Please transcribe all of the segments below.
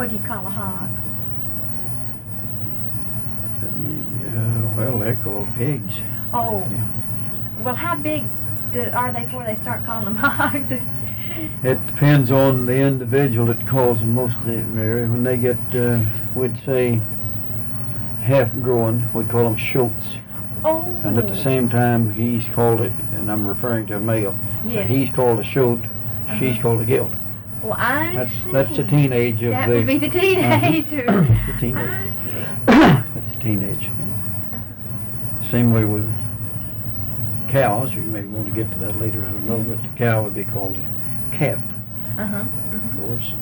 What do you call a hog? Well, they're called pigs. Oh. Yeah. Well, how big are they before they start calling them hogs? It depends on the individual that calls them mostly, Mary. When they get, we'd say, half grown, we call them shoats. Oh. And at the same time, he's called it, and I'm referring to a male, Yes. he's called a shoat, she's called a gilt. Well, I see. That's the teenage of that the... would be the teenager. The teenage. I see. That's a teenage. Same way with cows. You may want to get to that later, I don't know, but the cow would be called a calf, of course.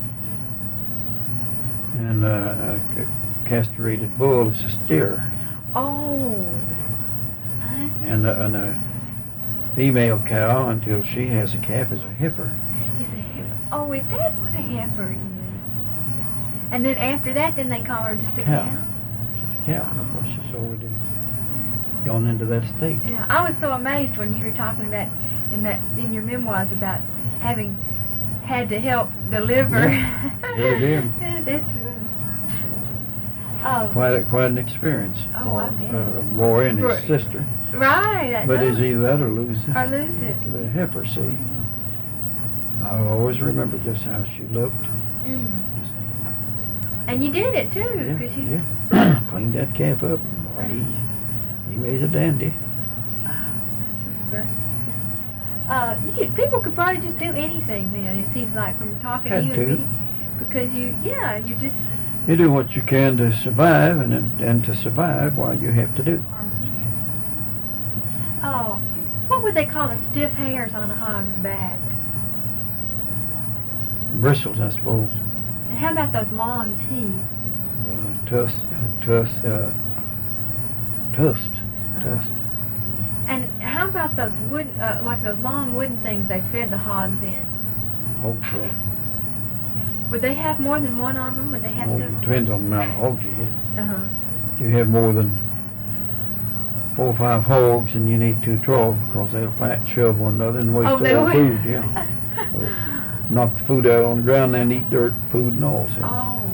And a castrated bull is a steer. Oh. I see. And a female cow, until she has a calf, is a heifer. Is a heifer. Oh, is that what a heifer is? And then after that, then they call her just a cow? She's a cow, of course. She's already gone into that state. Yeah, I was so amazed when you were talking about in your memoirs about having had to help deliver. Yeah, really did. That's oh. Quite an experience Oh, I for bet. Roy and his Right. sister. Right. But it's either that or lose or lose it. the heifer, see. I always remember just how she looked. Mm. And you did it too, because you. Yeah. Cleaned that calf up. Boy, he weighs a dandy. People could probably just do anything then. It seems like from talking to you and me, because you just. You do what you can to survive, and to survive, why you have to do. Oh, what would they call the stiff hairs on a hog's back? Bristles, I suppose. And how about those long teeth? Tusk. And how about those wooden, like those long wooden things they fed the hogs in? Hopefully. Would they have more than one of them? Would they have several? It depends on the amount of hogs you get. Uh-huh. If you have more than 4 or 5 hogs, and you need 2 troughs, because they'll fight and shove one another and waste all the food, yeah. So, knock the food out on the ground and eat dirt, food and all. See?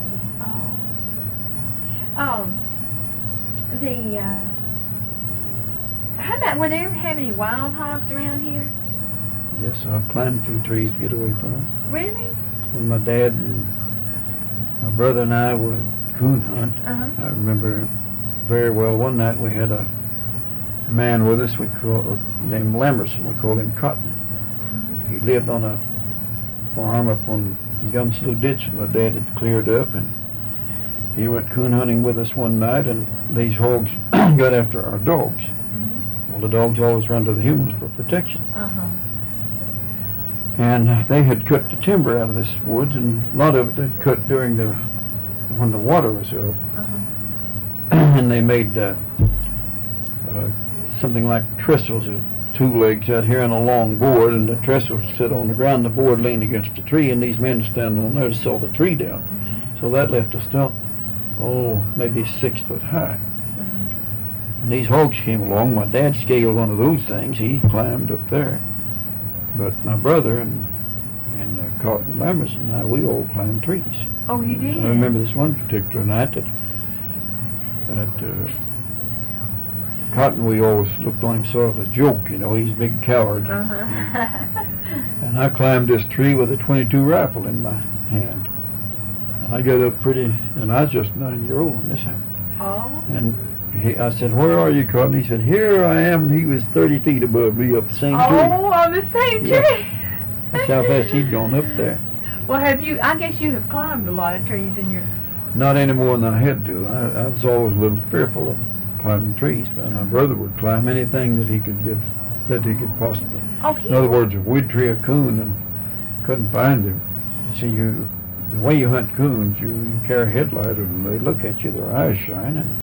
How about, were they ever have any wild hogs around here? Yes, I've climbed through trees to get away from them. Really? When my dad and my brother and I would coon hunt, I remember very well one night we had a man with us named Lamerson. We called him Cotton. He lived on a farm up on Gum Slough Ditch that my dad had cleared up, and he went coon hunting with us one night, and these hogs got after our dogs. Well, the dogs always run to the humans for protection. And they had cut the timber out of this woods, and a lot of it they'd cut when the water was up. And they made something like trestles, 2 legs out here on a long board, and the trestles sit on the ground, the board leaned against the tree, and these men stand on there to saw the tree down. So that left a stump, maybe 6 foot high. And these hogs came along. My dad scaled one of those things. He climbed up there. But my brother and Cotton Lamerson and I, we all climbed trees. Oh, you did? I remember this one particular night that Cotton, we always looked on him sort of a joke, he's a big coward. And I climbed this tree with a .22 rifle in my hand. And I got up and I was just 9-year-old when this happened. Oh. And I said, "Where are you, Cotton?" He said, "Here I am." And he was 30 feet above me up the same tree. Oh, on the same tree. Yeah. That's how fast he'd gone up there. Well, I guess you have climbed a lot of trees in your... Not any more than I had to. I was always a little fearful of climbing trees, but my brother would climb anything that he could possibly. Oh, in other words, if we'd tree a coon and couldn't find him, see, the way you hunt coons, you carry a headlight and they look at you, their eyes shine, and